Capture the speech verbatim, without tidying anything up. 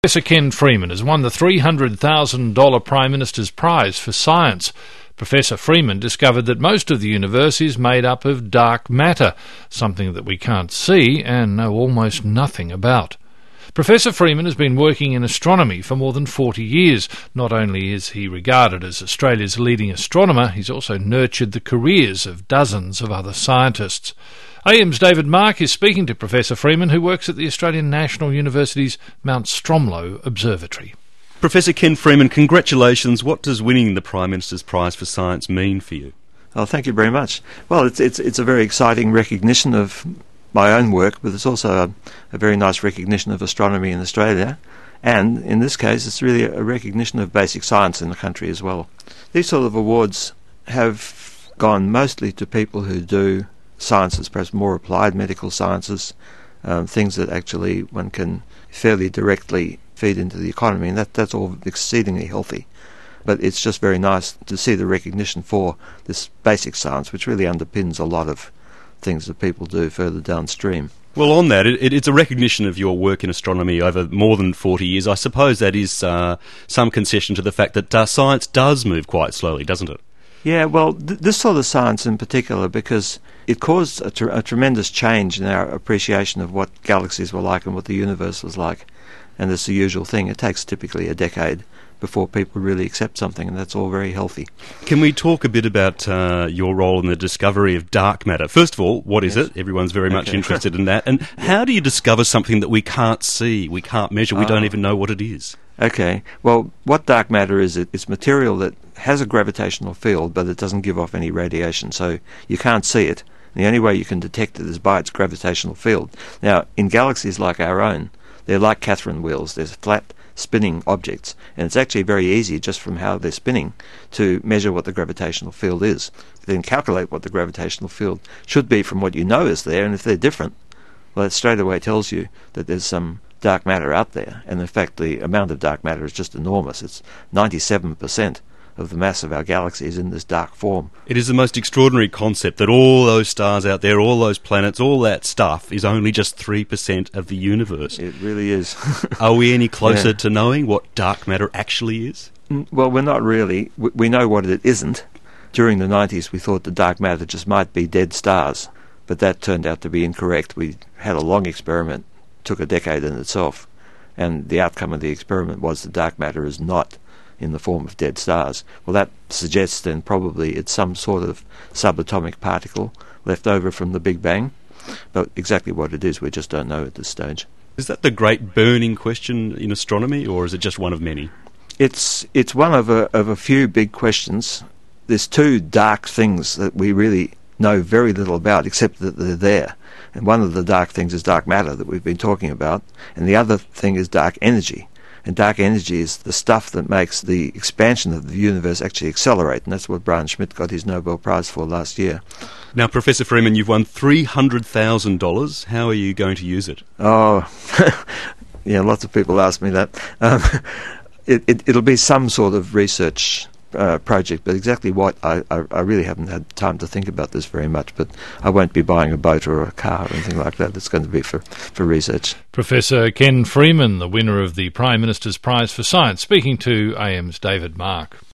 Professor Ken Freeman has won the three hundred thousand dollars Prime Minister's Prize for Science. Professor Freeman discovered that most of the universe is made up of dark matter, something that we can't see and know almost nothing about. Professor Freeman has been working in astronomy for more than forty years. Not only is he regarded as Australia's leading astronomer, he's also nurtured the careers of dozens of other scientists. A M's David Mark is speaking to Professor Freeman, who works at the Australian National University's Mount Stromlo Observatory. Professor Ken Freeman, congratulations. What does winning the Prime Minister's Prize for Science mean for you? Oh, thank you very much. Well, it's it's it's a very exciting recognition of my own work, but it's also a, a very nice recognition of astronomy in Australia. And in this case, it's really a recognition of basic science in the country as well. These sort of awards have gone mostly to people who do sciences, perhaps more applied medical sciences, um, things that actually one can fairly directly feed into the economy, and that, that's all exceedingly healthy. But it's just very nice to see the recognition for this basic science, which really underpins a lot of things that people do further downstream. Well, on that, it, it's a recognition of your work in astronomy over more than forty years. I suppose that is uh, some concession to the fact that uh, science does move quite slowly, doesn't it? Yeah, well, th- this sort of science in particular, because it caused a, tr- a tremendous change in our appreciation of what galaxies were like and what the universe was like. And it's the usual thing. It takes typically a decade before people really accept something, and that's all very healthy. Can we talk a bit about uh, your role in the discovery of dark matter? First of all, what is yes. it? Everyone's very okay. much interested in that. And how do you discover something that we can't see, we can't measure, we uh, don't even know what it is? Okay, well, what dark matter is, it, it's material that has a gravitational field, but it doesn't give off any radiation, so you can't see it. The only way you can detect it is by its gravitational field. Now, in galaxies like our own, they're like Catherine wheels. There's flat spinning objects, and it's actually very easy just from how they're spinning to measure what the gravitational field is. Then calculate what the gravitational field should be from what you know is there, and if they're different, well, that straight away tells you that there's some dark matter out there. And in fact, the amount of dark matter is just enormous. It's ninety-seven percent of the mass of our galaxy is in this dark form. It is the most extraordinary concept that all those stars out there, all those planets, all that stuff is only just three percent of the universe. It really is. Are we any closer yeah. to knowing what dark matter actually is? Well, we're not really. We know what it isn't. During the nineties, we thought the dark matter just might be dead stars, but that turned out to be incorrect. We had a long experiment, took a decade in itself, and the outcome of the experiment was the dark matter is not in the form of dead stars. Well, that suggests then probably it's some sort of subatomic particle left over from the Big Bang, but exactly what it is we just don't know at this stage. Is that the great burning question in astronomy, or is it just one of many? It's it's one of a, of a few big questions. There's two dark things that we really know very little about, except that they're there. And one of the dark things is dark matter that we've been talking about, and the other thing is dark energy. And dark energy is the stuff that makes the expansion of the universe actually accelerate, and that's what Brian Schmidt got his Nobel Prize for last year. Now, Professor Freeman, you've won three hundred thousand dollars. How are you going to use it? Oh, yeah, lots of people ask me that. Um, it, it, it'll be some sort of research Uh, project, but exactly what, I, I, I really haven't had time to think about this very much, but I won't be buying a boat or a car or anything like that. It's going to be for, for research. Professor Ken Freeman, the winner of the Prime Minister's Prize for Science, speaking to A M's David Mark.